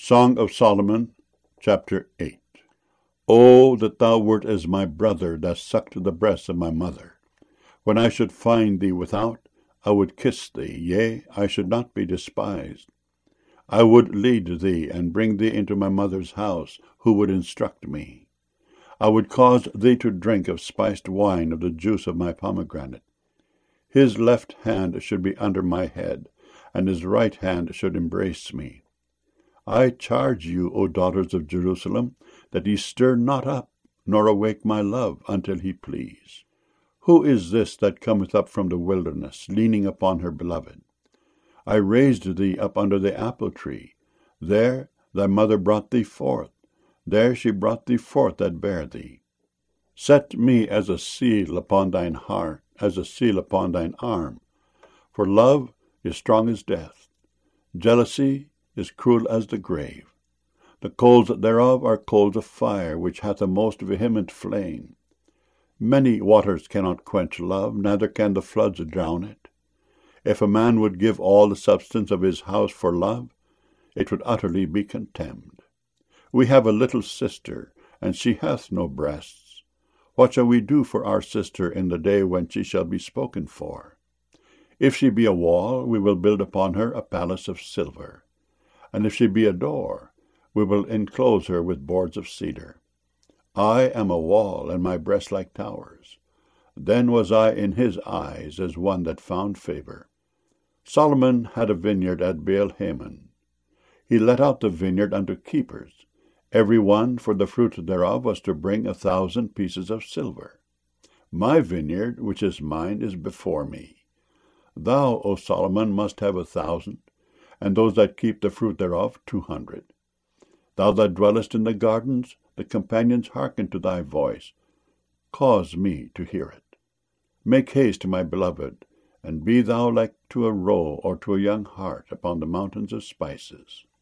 Song of Solomon, chapter 8. O that thou wert as my brother that sucked the breast of my mother! When I should find thee without, I would kiss thee, yea, I should not be despised. I would lead thee, and bring thee into my mother's house, who would instruct me. I would cause thee to drink of spiced wine of the juice of my pomegranate. His left hand should be under my head, and his right hand should embrace me. I charge you, O daughters of Jerusalem, that ye stir not up, nor awake my love, until he please. Who is this that cometh up from the wilderness, leaning upon her beloved? I raised thee up under the apple tree. There thy mother brought thee forth. There she brought thee forth that bare thee. Set me as a seal upon thine heart, as a seal upon thine arm. For love is strong as death. Jealousy is cruel as the grave. The coals thereof are coals of fire, which hath a most vehement flame. Many waters cannot quench love, neither can the floods drown it. If a man would give all the substance of his house for love, it would utterly be contemned. We have a little sister, and she hath no breasts. What shall we do for our sister in the day when she shall be spoken for? If she be a wall, we will build upon her a palace of silver. And if she be a door, we will enclose her with boards of cedar. I am a wall, and my breasts like towers. Then was I in his eyes as one that found favor. Solomon had a vineyard at Baal-Hamon. He let out the vineyard unto keepers. Every one for the fruit thereof was to bring 1,000 pieces of silver. My vineyard, which is mine, is before me. Thou, O Solomon, must have 1,000, and those that keep the fruit thereof 200. Thou that dwellest in the gardens, the companions hearken to thy voice. Cause me to hear it. Make haste, my beloved, and be thou like to a roe or to a young hart upon the mountains of spices.